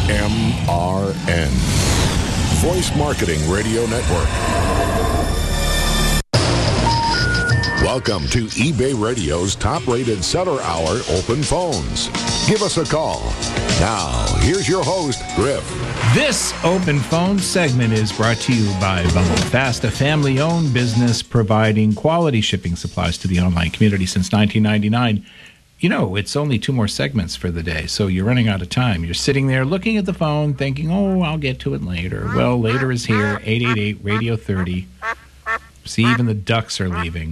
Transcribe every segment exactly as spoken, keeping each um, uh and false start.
M R N. Voice Marketing Radio Network. Welcome to eBay Radio's top-rated seller hour open phones. Give us a call. Now, here's your host, Griff. This open phone segment is brought to you by Bundle Fast, a family-owned business providing quality shipping supplies to the online community since nineteen ninety-nine. You know, it's only two more segments for the day, so you're running out of time. You're sitting there looking at the phone thinking, oh, I'll get to it later. Well, later is here, eight eight eight radio thirty. See, even the ducks are leaving.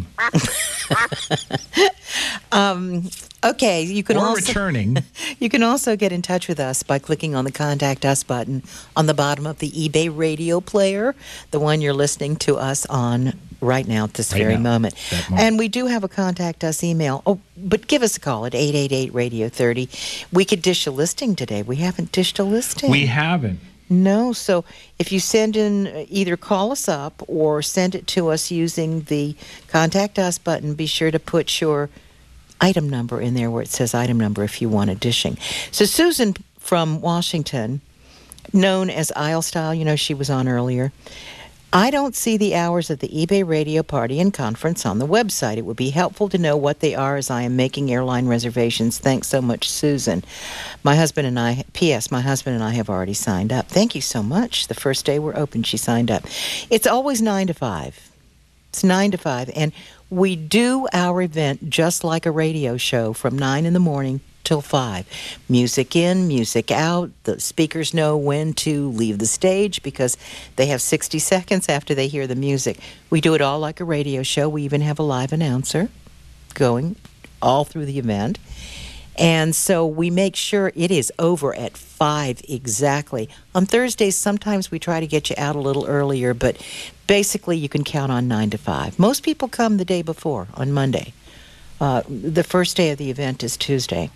um, okay, you can or also returning. You can also get in touch with us by clicking on the Contact Us button on the bottom of the eBay radio player, the one you're listening to us on right now at this right very now, moment. moment. And we do have a Contact Us email. Oh, but give us a call at eight eight eight radio thirty. We could dish a listing today. We haven't dished a listing. We haven't. No, so if you send in, either call us up or send it to us using the Contact Us button, be sure to put your item number in there where it says item number if you want a dishing. So Susan from Washington, known as Aisle Style, you know, she was on earlier. I don't see the hours of the eBay radio party and conference on the website. It would be helpful to know what they are as I am making airline reservations. Thanks so much, Susan. My husband and I, P S, my husband and I have already signed up. Thank you so much. The first day we're open, she signed up. It's always nine to five. It's nine to five. And we do our event just like a radio show from nine in the morning till five. Music in, music out. The speakers know when to leave the stage because they have sixty seconds after they hear the music. We do it all like a radio show. We even have a live announcer going all through the event. And so we make sure it is over at five exactly. On Thursdays, sometimes we try to get you out a little earlier, but basically you can count on nine to five. Most people come the day before, on Monday. Uh, the first day of the event is Tuesday.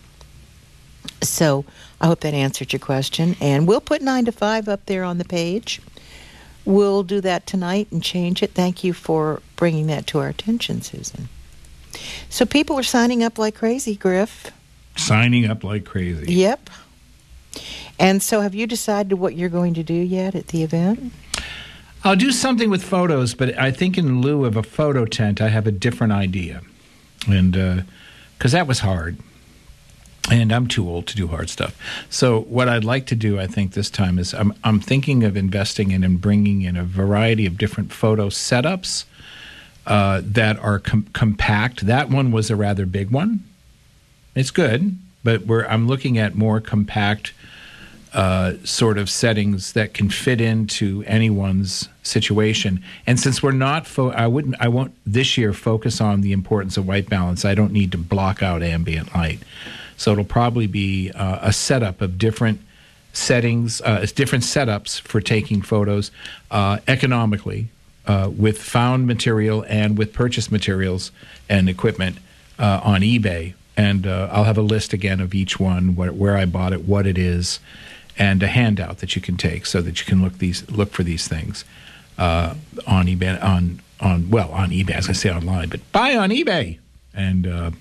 So I hope that answered your question. And we'll put nine to five up there on the page. We'll do that tonight and change it. Thank you for bringing that to our attention, Susan. So people are signing up like crazy, Griff. Signing up like crazy. Yep. And so have you decided what you're going to do yet at the event? I'll do something with photos, but I think in lieu of a photo tent, I have a different idea. And because uh, that was hard. And I'm too old to do hard stuff. So what I'd like to do, I think, this time is I'm I'm thinking of investing in and bringing in a variety of different photo setups uh, that are com- compact. That one was a rather big one. It's good, but we're I'm looking at more compact uh, sort of settings that can fit into anyone's situation. And since we're not, fo- I wouldn't, I won't this year focus on the importance of white balance. I don't need to block out ambient light. So it'll probably be uh, a setup of different settings, uh, different setups for taking photos uh, economically uh, with found material and with purchased materials and equipment uh, on eBay. And uh, I'll have a list again of each one, wh- where I bought it, what it is, and a handout that you can take so that you can look these look for these things uh, on eBay. On on well on eBay, as I say online, but buy on eBay and. Uh,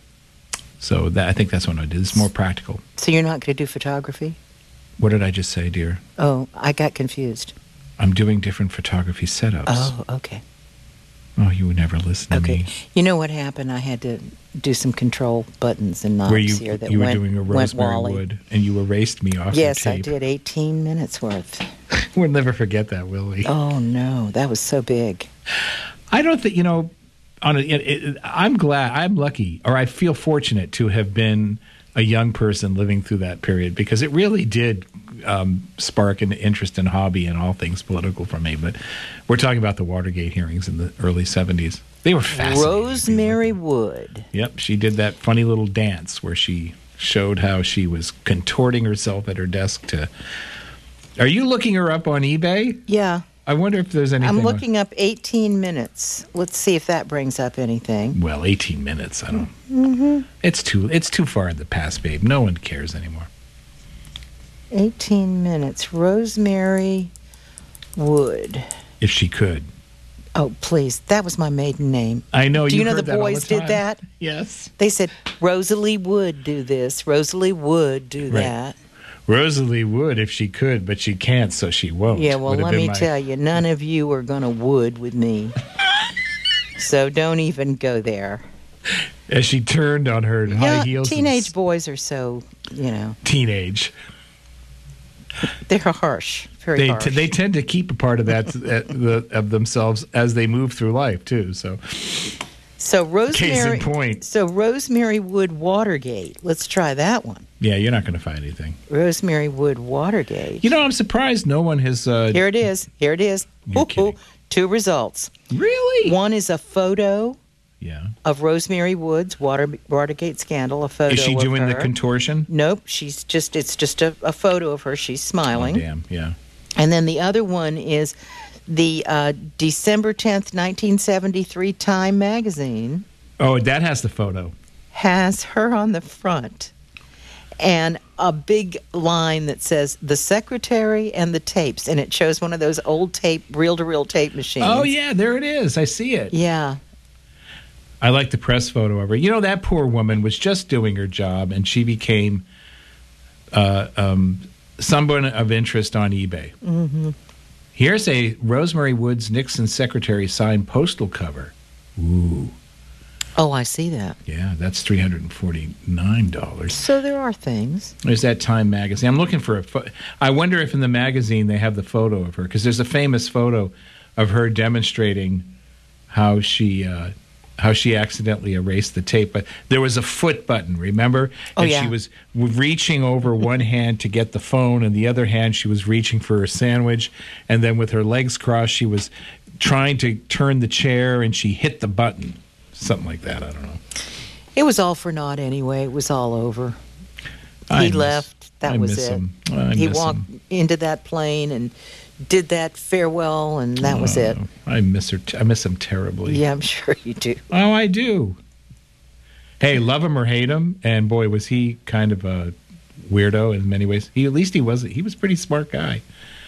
So that, I think that's what I did. It's more practical. So you're not going to do photography? What did I just say, dear? Oh, I got confused. I'm doing different photography setups. Oh, okay. Oh, you would never listen okay. to me. You know what happened? I had to do some control buttons and knobs Where you, here that you were went, doing a went rosemary Wally. wood, and you erased me off Yes, the I tape. did. eighteen minutes worth. We'll never forget that, will we? Oh, no. That was so big. I don't think, you know... On a, it, it, I'm glad, I'm lucky, or I feel fortunate to have been a young person living through that period because it really did um, spark an interest and hobby in all things political for me. But we're talking about the Watergate hearings in the early seventies. They were fascinating. Rosemary Wood. Yep, she did that funny little dance where she showed how she was contorting herself at her desk to... Are you looking her up on eBay? Yeah. I wonder if there's anything... I'm looking up eighteen minutes. Let's see if that brings up anything. Well, eighteen minutes, I don't... Mm-hmm. It's too It's too far in the past, babe. No one cares anymore. eighteen minutes. Rosemary Wood. If she could. Oh, please. That was my maiden name. I know. Do you you've know heard the that all boys the did time. that? Yes. They said, Rosalie Wood do this. Rosalie Wood do Right. that. Rosalie would if she could, but she can't, so she won't. Yeah, well, Would have let been me my- tell you, none of you are going to wood with me. So don't even go there. As she turned on her high Yeah, heels. and teenage s- boys are so, you know, Teenage. they're harsh, very They harsh. t- they tend to keep a part of that uh, the, of themselves as they move through life too. So so Rosemary, Case in point. so Rosemary Wood Watergate. Let's try that one. yeah, you're not going to find anything. Rosemary Wood Watergate. You know, I'm surprised no one has. Uh, Here it is. Here it is. You're Ooh, kidding. ooh. Two results. really? One is a photo Yeah. of Rosemary Wood's Water, Watergate scandal. A photo. Is she of doing the her. contortion? Nope. She's just. It's just a, a photo of her. She's smiling. Oh, damn. Yeah. And then the other one is the uh, December tenth, nineteen seventy-three Time magazine Oh, that has the photo. has her on the front and a big line that says the secretary and the tapes. And it shows one of those old tape, reel-to-reel tape machines. Oh yeah, there it is. I see it. Yeah. I like the press photo of her. You know, that poor woman was just doing her job, and she became uh, um, someone of interest on eBay. Mm-hmm. Here's a Rosemary Woods Nixon secretary signed postal cover. Ooh, Oh, I see that. yeah, that's three hundred forty-nine dollars. So there are things. There's that Time magazine. I'm looking for a pho- I wonder if in the magazine they have the photo of her, because there's a famous photo of her demonstrating how she uh, how she accidentally erased the tape. But there was a foot button, remember? Oh, and yeah. she was reaching over one hand to get the phone, and the other hand she was reaching for her sandwich. And then with her legs crossed, she was trying to turn the chair, and she hit the button. Something like that. I don't know. It was all for naught anyway. It was all over. I He miss- left. That I was miss it. him. I he miss walked him. into that plane and did that farewell, and that was it. Oh, I miss her. T- I miss him terribly. Yeah, I'm sure you do. Oh, I do. Hey, love him or hate him, and boy, was he kind of a weirdo in many ways. He at least he was he was a pretty smart guy.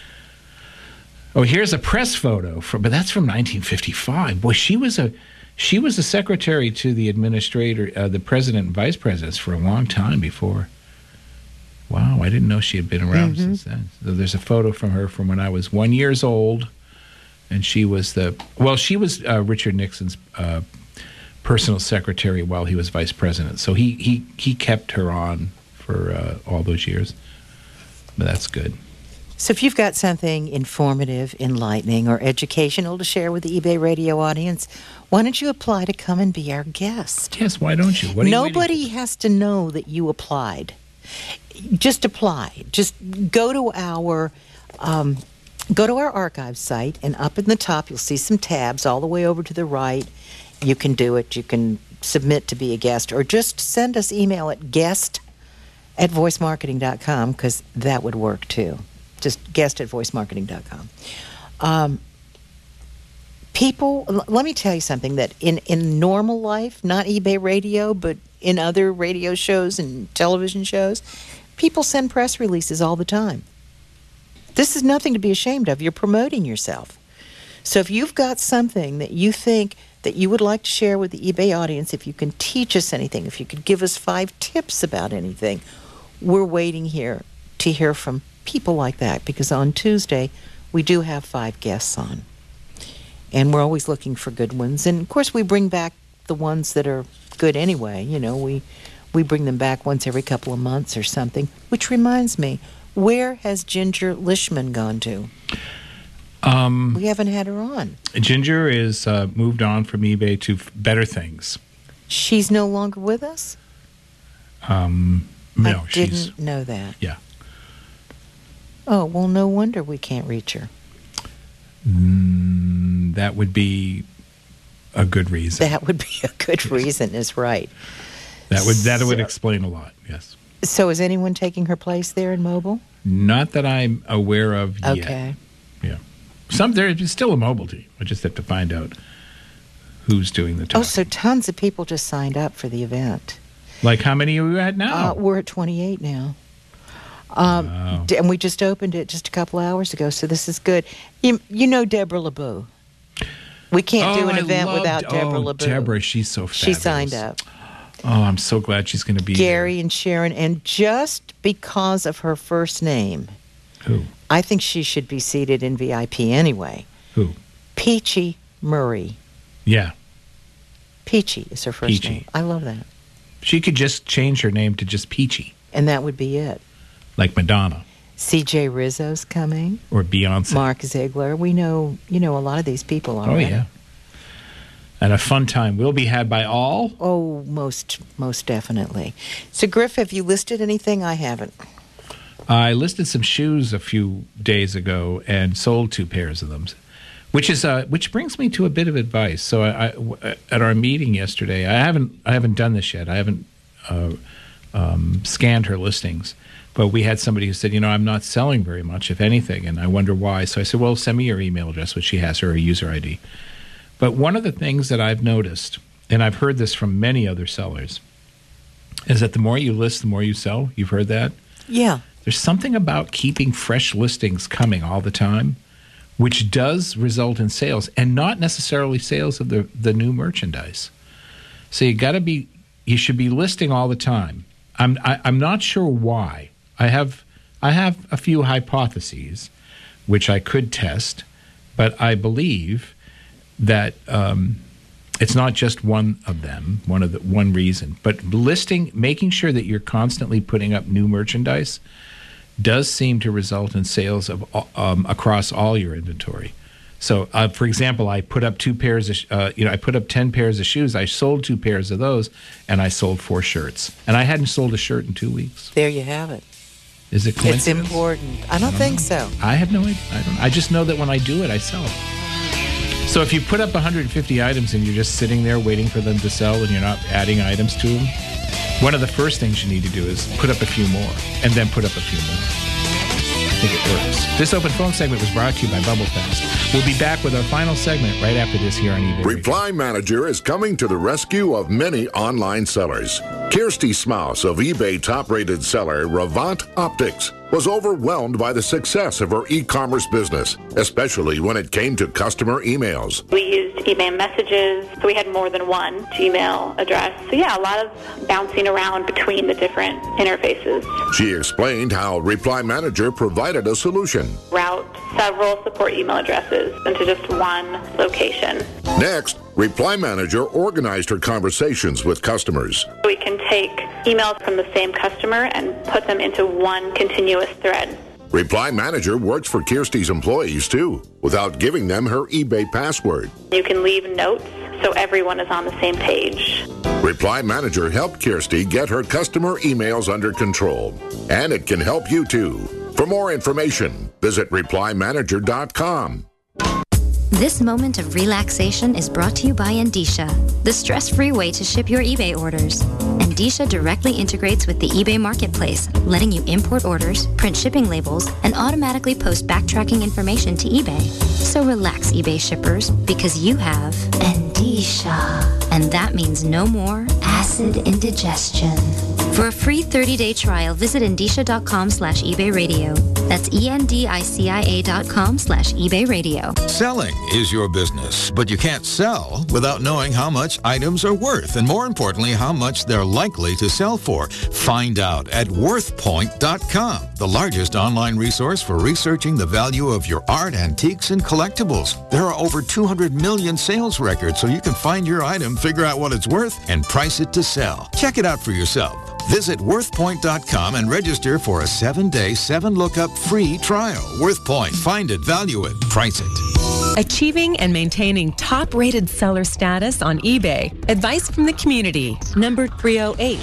Oh, here's a press photo from, but that's from nineteen fifty-five. Boy, she was a she was a secretary to the administrator, uh, the president and vice presidents for a long time before. Wow, I didn't know she had been around Mm-hmm. since then. So there's a photo from her from when I was one years old, and she was the well, she was uh, Richard Nixon's uh, personal secretary while he was vice president. So he he he kept her on for uh, all those years. But that's good. So if you've got something informative, enlightening, or educational to share with the eBay Radio audience, why don't you apply to come and be our guest? Yes, why don't you? What are you waiting Nobody has to know that you applied. Just apply. Just go to our um, go to our archive site, and up in the top you'll see some tabs all the way over to the right. You can do it. You can submit to be a guest, or just send us email at guest at voice marketing dot com, because that would work too. Just guest at voice marketing dot com. Um, people, l- let me tell you something that in, in normal life, not eBay Radio, but in other radio shows and television shows, people send press releases all the time. This is nothing to be ashamed of. You're promoting yourself. So if you've got something that you think that you would like to share with the eBay audience, if you can teach us anything, if you could give us five tips about anything, we're waiting here to hear from people like that, because on Tuesday we do have five guests on, and we're always looking for good ones. And of course we bring back the ones that are good anyway. You know, we we bring them back once every couple of months or something. Which reminds me, where has Ginger Lishman gone to? Um, We haven't had her on. Ginger is uh, moved on from eBay to f- better things. She's no longer with us? Um, no, I didn't she's know that. yeah. Oh, well, no wonder we can't reach her. Mm, that would be a good reason. That would be a good reason, is right. That would that would So- explain a lot. Yes. So is anyone taking her place there in Mobile? Not that I'm aware of yet. Okay. Yeah. Some there is still a mobile team. I just have to find out who's doing the talking. Oh, so tons of people just signed up for the event. Like how many are we at now? Uh, we're at twenty-eight now. Um, Wow. d- and we just opened it just a couple hours ago, so this is good. You, you know Deborah LeBeau. We can't do Oh, an I event loved- without Deborah oh, LeBeau. Deborah, she's so fabulous. She signed up. Oh, I'm so glad she's going to be Gary there. and Sharon. And just because of her first name, Who? I think she should be seated in V I P anyway. Who? Peachy Murray. Yeah. Peachy is her first Peachy. name. I love that. She could just change her name to just Peachy, And that would be it. like Madonna C J Rizzo's coming. or Beyonce. Mark Ziegler. We know, you know, a lot of these people Oh, already. yeah. And a fun time will be had by all. Oh, most, most definitely. So, Griff, have you listed anything? I haven't. I listed some shoes a few days ago and sold two pairs of them, which is uh, which brings me to a bit of advice. So, I, I, at our meeting yesterday, I haven't I haven't done this yet. I haven't uh, um, scanned her listings, but we had somebody who said, you know, I'm not selling very much, if anything, and I wonder why. So I said, well, send me your email address, which she has, or her user I D. But one of the things that I've noticed, and I've heard this from many other sellers, is that the more you list, the more you sell. You've heard that? Yeah. There's something about keeping fresh listings coming all the time, which does result in sales, and not necessarily sales of the, the new merchandise. So you got to be, you should be listing all the time. I'm I, I'm not sure why. I have I have a few hypotheses, which I could test, but I believe that um, it's not just one of them, one of the one reason. But listing, making sure that you're constantly putting up new merchandise, does seem to result in sales of um, across all your inventory. So, uh, for example, I put up two pairs of, uh, you know, I put up ten pairs of shoes. I sold two pairs of those, and I sold four shirts. And I hadn't sold a shirt in two weeks. There you have it. Is it It's coincidence? important. I don't think so. I have no idea. I don't. I just know that when I do it, I sell it. So if you put up one hundred fifty items and you're just sitting there waiting for them to sell and you're not adding items to them, one of the first things you need to do is put up a few more and then put up a few more. I think it works. This open phone segment was brought to you by BubbleFest. We'll be back with our final segment right after this here on eBay. Reply Manager is coming to the rescue of many online sellers. Kirsty Smouse of eBay top-rated seller Revant Optics was overwhelmed by the success of her e-commerce business, especially when it came to customer emails. We used email messages, so we had more than one Gmail address. So yeah, a lot of bouncing around between the different interfaces. She explained how Reply Manager provided a solution. Route several support email addresses into just one location. Next, Reply Manager organized her conversations with customers. We can take emails from the same customer and put them into one continuous thread. Reply Manager works for Kirsty's employees, too, without giving them her eBay password. You can leave notes so everyone is on the same page. Reply Manager helped Kirsty get her customer emails under control. And it can help you, too. For more information, visit reply manager dot com. This moment of relaxation is brought to you by Endicia, the stress-free way to ship your eBay orders. Endicia directly integrates with the eBay marketplace, letting you import orders, print shipping labels, and automatically post backtracking information to eBay. So relax, eBay shippers, because you have Endicia. And that means no more acid indigestion. For a free thirty-day trial, visit endicia.com slash eBay radio. That's E-N-D-I-C-I-A dot com slash eBay radio. Selling is your business, but you can't sell without knowing how much items are worth, and more importantly, how much they're likely to sell for. Find out at worth point dot com, the largest online resource for researching the value of your art, antiques, and collectibles. There are over two hundred million sales records, so you can find your item, figure out what it's worth, and price it to sell. Check it out for yourself. Visit worth point dot com and register for a seven-day, seven-lookup free trial. WorthPoint. Find it, value it, price it. Achieving and maintaining top-rated seller status on eBay. Advice from the community. Number three oh eight.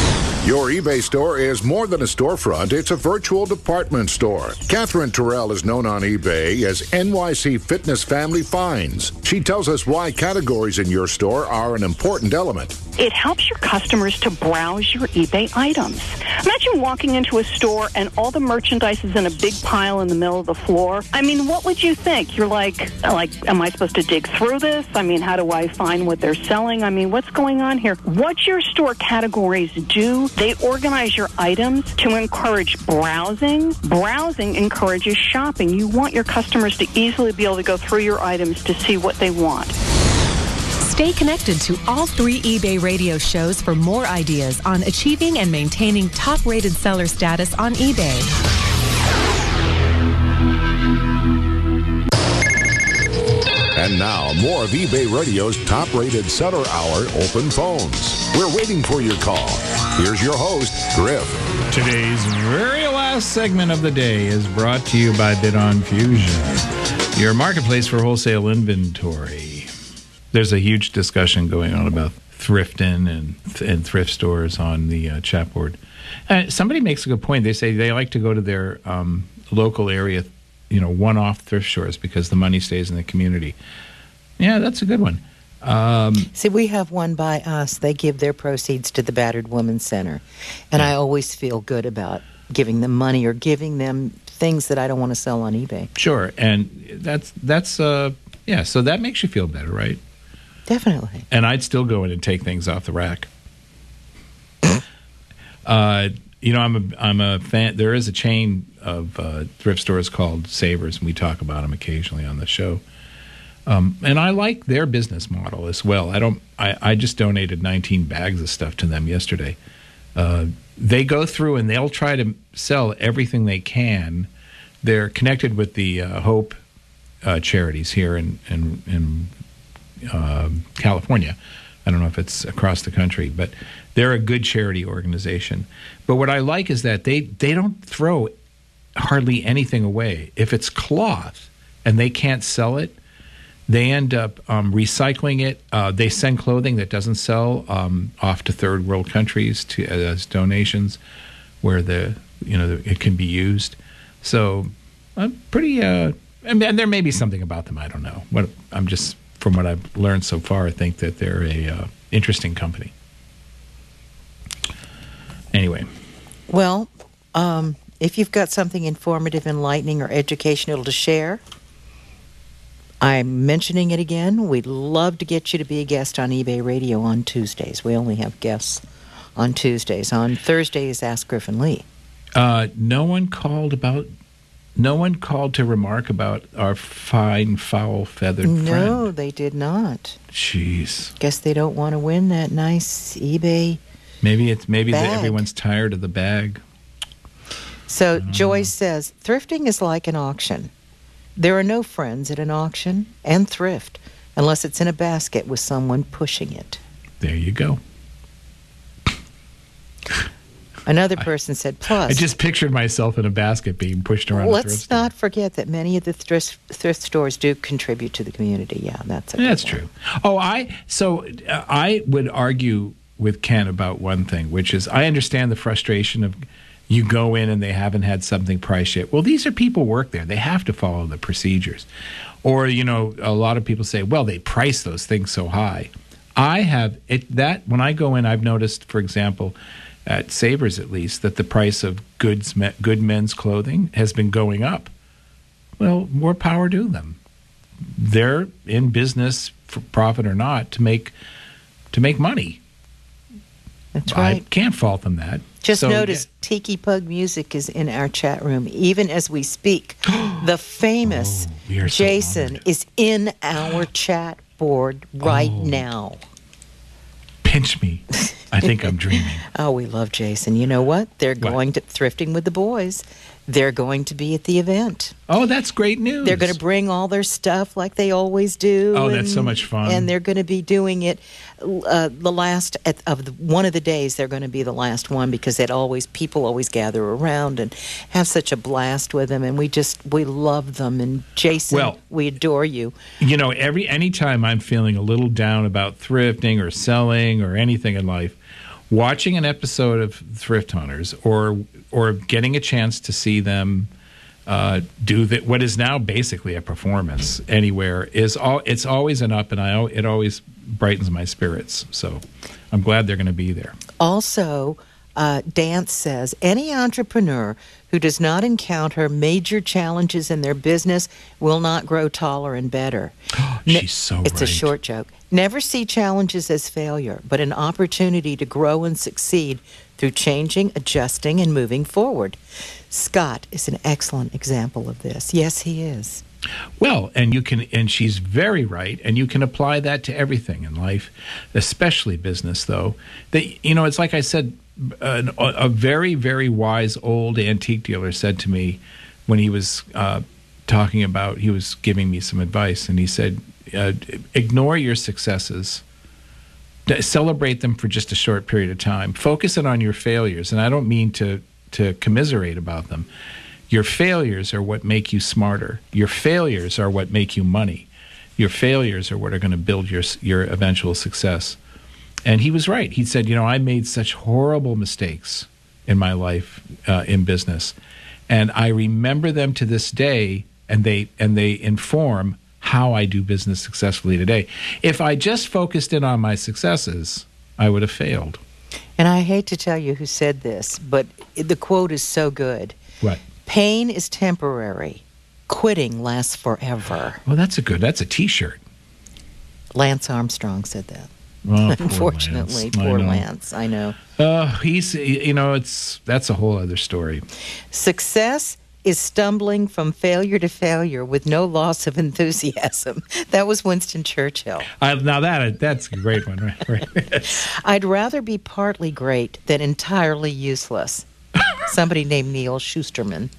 Your eBay store is more than a storefront. It's a virtual department store. Catherine Terrell is known on eBay as N Y C Fitness Family Finds. She tells us why categories in your store are an important element. It helps your customers to browse your eBay items. Imagine walking into a store and all the merchandise is in a big pile in the middle of the floor. I mean, what would you think? You're like, like, am I supposed to dig through this? I mean, how do I find what they're selling? I mean, what's going on here? What your store categories do, they organize your items to encourage browsing. Browsing encourages shopping. You want your customers to easily be able to go through your items to see what they want. Stay connected to all three eBay radio shows for more ideas on achieving and maintaining top-rated seller status on eBay. And now, more of eBay Radio's top-rated seller hour open phones. We're waiting for your call. Here's your host, Griff. Today's very last segment of the day is brought to you by Bid on Fusion, your marketplace for wholesale inventory. There's a huge discussion going on about thrifting and and thrift stores on the uh, chat board. Uh, somebody makes a good point. They say they like to go to their um, local area, you know, one-off thrift stores because the money stays in the community. Yeah, that's a good one. Um, See, we have one by us. They give their proceeds to the Battered Women's Center. And I always feel good about giving them money or giving them things that I don't want to sell on eBay. Sure. And that's, that's uh, yeah, so that makes you feel better, right? Definitely. And I'd still go in and take things off the rack. uh, you know, I'm a, I'm a fan. There is a chain of uh, thrift stores called Savers, and we talk about them occasionally on the show. Um, and I like their business model as well. I don't. I, I just donated nineteen bags of stuff to them yesterday. Uh, they go through and they'll try to sell everything they can. They're connected with the uh, Hope uh, charities here in in, in uh, California. I don't know if it's across the country, but they're a good charity organization. But what I like is that they they don't throw hardly anything away. If it's cloth and they can't sell it, they end up um, recycling it. Uh, they send clothing that doesn't sell um, off to third world countries to, as donations, where the you know it can be used. So I'm pretty. Uh, I mean, there may be something about them. I don't know. What I'm just from what I've learned so far, I think that they're a uh, interesting company. Anyway, well, um, if you've got something informative, enlightening, or educational to share, I'm mentioning it again. We'd love to get you to be a guest on eBay Radio on Tuesdays. We only have guests on Tuesdays. On Thursdays, Ask Griffin Lee. Uh, no one called about. No one called to remark about our fine, foul, feathered friend. No, they did not. Jeez. Guess they don't want to win that nice eBay. Maybe it's maybe bag. that everyone's tired of the bag. So Joyce says, thrifting is like an auction. There are no friends at an auction and thrift unless it's in a basket with someone pushing it. There you go. Another person I, said, plus... I just pictured myself in a basket being pushed around let's a thrift store. Not forget that many of the thrift, thrift stores do contribute to the community. Yeah, that's a good That's one. true. Oh, I... So uh, I would argue with Ken about one thing, which is I understand the frustration of you go in and they haven't had something priced yet. Well, these are people who work there. They have to follow the procedures. Or, you know, a lot of people say, well, they price those things so high. I have... it that when I go in, I've noticed, for example... at Savers at least, that the price of goods, good men's clothing has been going up. Well, more power to them. They're in business, for profit or not, to make to make money. That's right. I can't fault them that. Just so, notice yeah. Tiki Pug Music is in our chat room, even as we speak. The famous oh, we are so Jason honored. is in our chat board right oh. now. Pinch me. I think I'm dreaming. Oh, we love Jason. You know what? They're What? going to Thrifting with the Boys. They're going to be at the event. Oh, that's great news. They're going to bring all their stuff like they always do. Oh, and, that's so much fun. And they're going to be doing it uh, the last at, of the, one of the days. They're going to be the last one because it always people always gather around and have such a blast with them. And we just we love them. And Jason, Well, we adore you. You know, every anytime I'm feeling a little down about thrifting or selling or anything in life, watching an episode of Thrift Hunters or or getting a chance to see them uh, do the, what is now basically a performance anywhere is all. It's always an up, and I it always brightens my spirits. So I'm glad they're going to be there. Also, uh, Dance says, any entrepreneur who does not encounter major challenges in their business will not grow taller and better. She's so It's right. a short joke. Never see challenges as failure, but an opportunity to grow and succeed through changing, adjusting, and moving forward. Scott is an excellent example of this. Yes, he is. Well, and you can, and she's very right, and you can apply that to everything in life, especially business, though. That, you know, it's like I said, an, a very, very wise old antique dealer said to me when he was uh, talking about, he was giving me some advice, and he said, uh, ignore your successes. Celebrate them for just a short period of time. Focus in on your failures, and I don't mean to, to commiserate about them. Your failures are what make you smarter. Your failures are what make you money. Your failures are what are going to build your your eventual success. And he was right. He said, you know, I made such horrible mistakes in my life uh, in business, and I remember them to this day, and they and they inform how I do business successfully today. If I just focused in on my successes, I would have failed. And I hate to tell you who said this, but the quote is so good. What? Pain is temporary. Quitting lasts forever. Well, that's a good, that's a T-shirt. Lance Armstrong said that. Oh, Unfortunately, Lance. poor I Lance, I know. Uh, he's, you know, it's that's a whole other story. Success is stumbling from failure to failure with no loss of enthusiasm. That was Winston Churchill. I, now that that's a great one, right? right. I'd rather be partly great than entirely useless. Somebody named Neil Schusterman.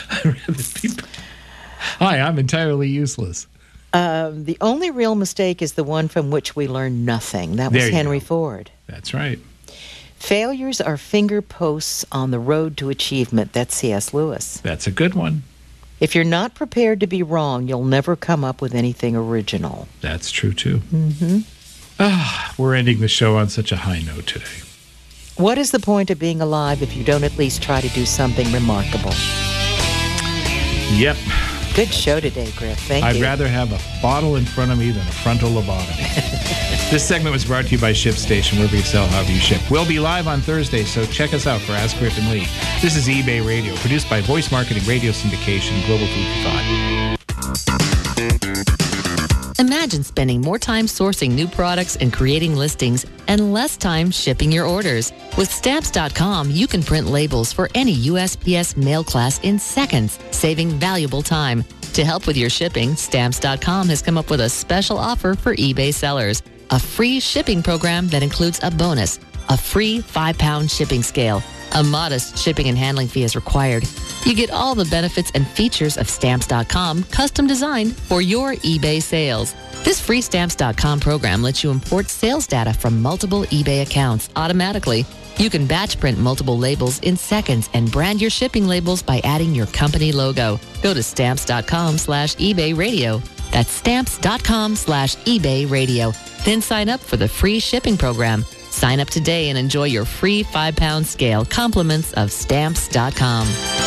Hi, I'm entirely useless. Um, the only real mistake is the one from which we learn nothing. That was Henry go. Ford. That's right. Failures are finger posts on the road to achievement. That's C S Lewis. That's a good one. If you're not prepared to be wrong, you'll never come up with anything original. That's true, too. Mm-hmm. Ah, we're ending the show on such a high note today. What is the point of being alive if you don't at least try to do something remarkable? Yep. Good show today, Griff. Thank I'd you. I'd rather have a bottle in front of me than a frontal lobotomy. This segment was brought to you by ShipStation, wherever you sell, however you ship. We'll be live on Thursday, so check us out for Ask Griff and Lee. This is eBay Radio, produced by Voice Marketing Radio Syndication, Global Food for Thought. Imagine spending more time sourcing new products and creating listings and less time shipping your orders. With Stamps dot com, you can print labels for any U S P S mail class in seconds, saving valuable time. To help with your shipping, Stamps dot com has come up with a special offer for eBay sellers. A free shipping program that includes a bonus, a free five-pound shipping scale. A modest shipping and handling fee is required. You get all the benefits and features of Stamps dot com, custom designed for your eBay sales. This free Stamps dot com program lets you import sales data from multiple eBay accounts automatically. You can batch print multiple labels in seconds and brand your shipping labels by adding your company logo. Go to Stamps dot com slash eBay radio. That's Stamps dot com slash eBay radio. Then sign up for the free shipping program. Sign up today and enjoy your free five-pound scale compliments of Stamps dot com.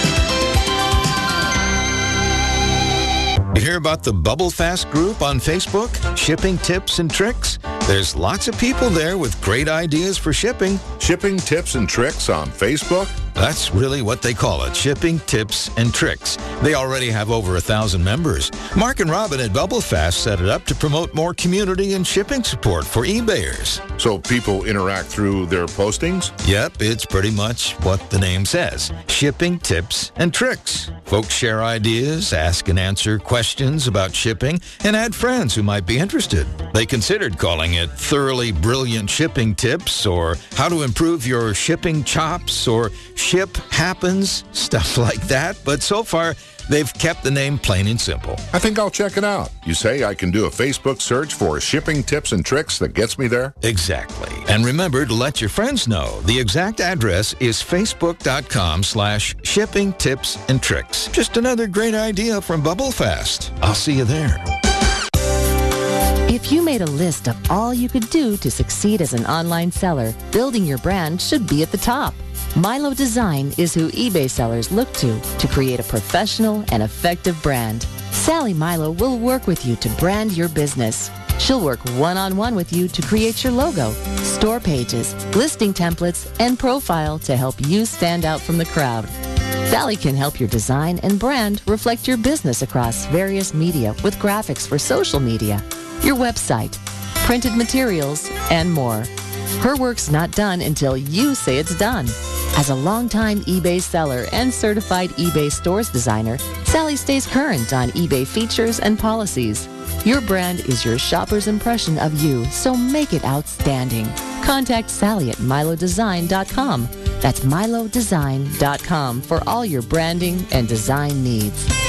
You hear about the Bubble Fast group on Facebook? Shipping tips and tricks? There's lots of people there with great ideas for shipping. Shipping tips and tricks on Facebook? That's really what they call it, shipping tips and tricks. They already have over a thousand members. Mark and Robin at Bubble Fast set it up to promote more community and shipping support for eBayers. So people interact through their postings? Yep, it's pretty much what the name says, shipping tips and tricks. Folks share ideas, ask and answer questions about shipping, and add friends who might be interested. They considered calling it Thoroughly Brilliant Shipping Tips, or How to Improve Your Shipping Chops, or Ship Happens, stuff like that. But so far, they've kept the name plain and simple. I think I'll check it out. You say I can do a Facebook search for shipping tips and tricks that gets me there? Exactly. And remember to let your friends know. The exact address is facebook dot com slash shipping tips and tricks. Just another great idea from Bubble Fast. I'll see you there. If you made a list of all you could do to succeed as an online seller, building your brand should be at the top. Milo Design is who eBay sellers look to to create a professional and effective brand. Sally Milo will work with you to brand your business. She'll work one-on-one with you to create your logo, store pages, listing templates, and profile to help you stand out from the crowd. Sally can help your design and brand reflect your business across various media with graphics for social media, your website, printed materials, and more. Her work's not done until you say it's done. As a longtime eBay seller and certified eBay stores designer, Sally stays current on eBay features and policies. Your brand is your shopper's impression of you, so make it outstanding. Contact Sally at Milo Design dot com. That's Milo Design dot com for all your branding and design needs.